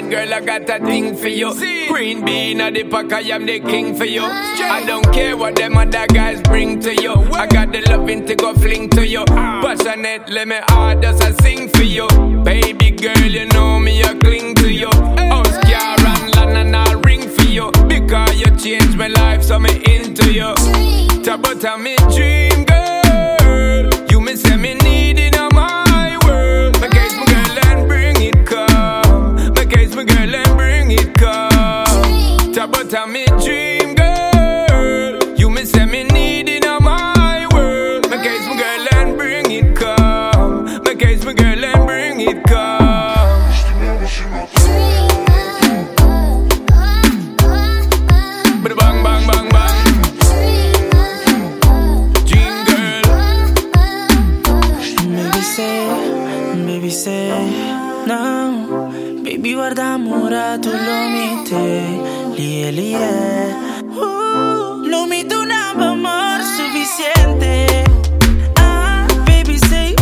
mind, girl, I got a thing for you. Green bean at the pack, I am the king for you. I don't care what them other guys bring to you. I got the loving to go fling to you. Passionate, let me hard as I sing for you. Baby girl, you know me, I cling to you. Oscar and land and I'll ring for you. Because you changed my life, so me into you. But I'm a dream girl. You me say me need in my world. My case, my girl, and bring it come. My case, my girl, and bring it come. But I'm a dream girl. You me say me need in my world. My case, my girl, and bring it come. My case, my girl, and bring it come. Bang, bang, bang, bang. Baby say no. Baby guarda mura tu lo mite. Lie lie. Lo mite un amor suficiente. Baby say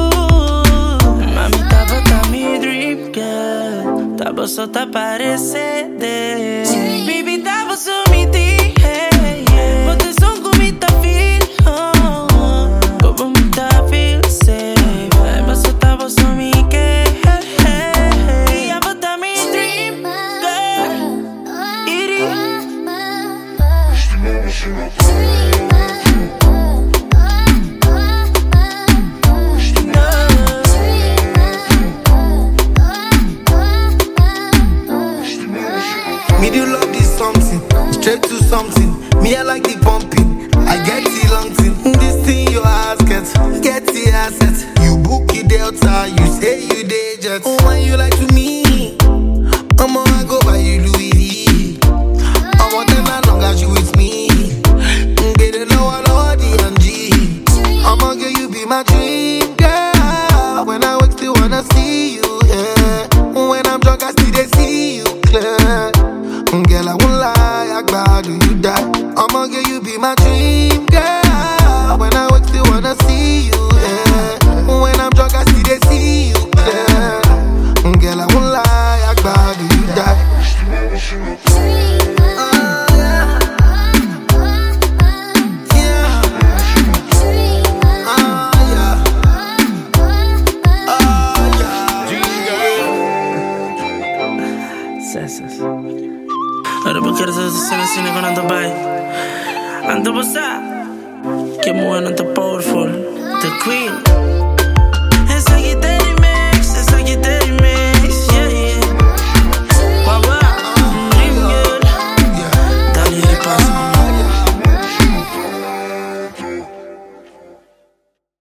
mami tapa mi dream girl. Tapa sota parece de. Baby tapa su mi ti. But the song go mi ta feel. Go mi ta feel safe. So me que I put on me dream girl. Me do love this something, straight to something. Me I like the pumping, I get the long thing. This thing your ass get the asset. You book your Delta, you say you day jet. When you like to me, I go buy you Louis V. I want them as long as you with me. Get it lower DMG. I'ma get you be my dream girl. When I wake still wanna see you, yeah. When I'm drunk I still they see you clear. Girl, I won't lie, I glad you die. I'ma get you be my dream girl. When I wake still wanna see you, yeah. When I'm drunk I still they see you clear. Girl, I won't lie, I glad you die. Ora perché se ne sine con Anto Bay Anto Bossa Che muoiono Anto Powerful The Queen Esa guitarra remix Esa guitarra